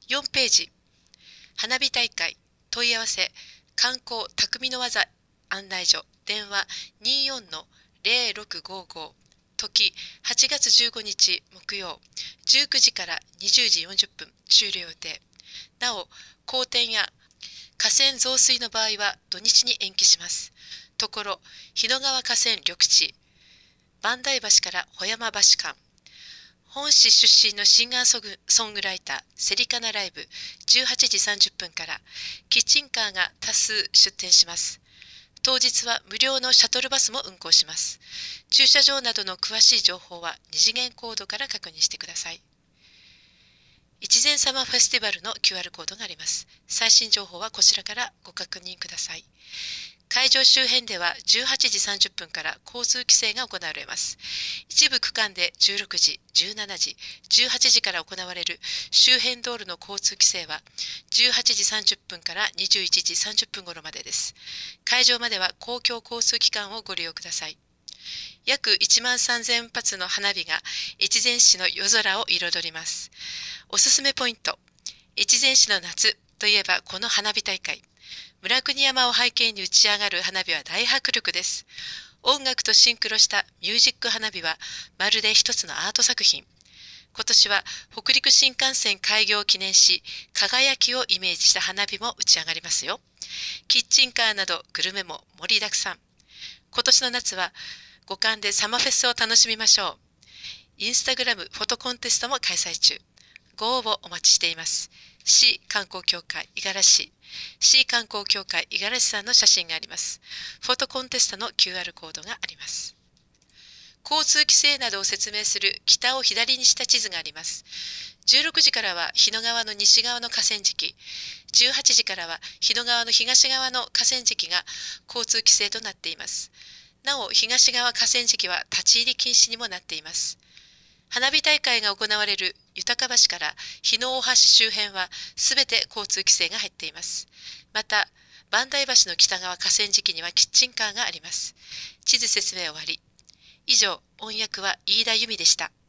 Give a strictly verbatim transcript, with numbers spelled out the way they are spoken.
よんページ、花火大会、問い合わせ、観光匠の技案内所、電話 にじゅうよん の ゼロろくごご、時はちがつじゅうごにち木曜、じゅうくじからにじゅうじよんじゅっぷん、終了予定。なお、荒天や河川増水の場合は土日に延期します。ところ、日野川河川緑地、磐梯橋から穂山橋間、本市出身のシンガーソグソングライター、セリカナライブ、じゅうはちじさんじゅっぷんから、キッチンカーが多数出店します。当日は無料のシャトルバスも運行します。駐車場などの詳しい情報は二次元コードから確認してください。一前様フェスティバルの キューアール コードがあります。最新情報はこちらからご確認ください。会場周辺ではじゅうはちじさんじゅっぷんから交通規制が行われます。一部区間でじゅうろくじ、じゅうしちじ、じゅうはちじから行われる周辺道路の交通規制はじゅうはちじさんじゅっぷんからにじゅういちじさんじゅっぷん頃までです。会場までは公共交通機関をご利用ください。約いちまんさんぜんぱつの花火が越前市の夜空を彩ります。おすすめポイント。越前市の夏といえばこの花火大会。村国山を背景に打ち上がる花火は大迫力です。音楽とシンクロしたミュージック花火はまるで一つのアート作品。今年は北陸新幹線開業を記念し、輝きをイメージした花火も打ち上がりますよ。キッチンカーなどグルメも盛りだくさん。今年の夏は五感でサマフェスを楽しみましょう。インスタグラムフォトコンテストも開催中。ご応募お待ちしています。市観光協会五十嵐市、市観光協会五十嵐さんの写真があります。フォトコンテストの キューアール コードがあります。交通規制などを説明する北を左にした地図があります。じゅうろくじからは日野川の西側の河川敷、じゅうはちじからは日野川の東側の河川敷が交通規制となっています。なお、東側河川敷は立ち入り禁止にもなっています。花火大会が行われる豊橋から日野大橋周辺はすべて交通規制が入っています。また、磐梯橋の北側河川敷にはキッチンカーがあります。地図説明終わり。以上、音訳は飯田由美でした。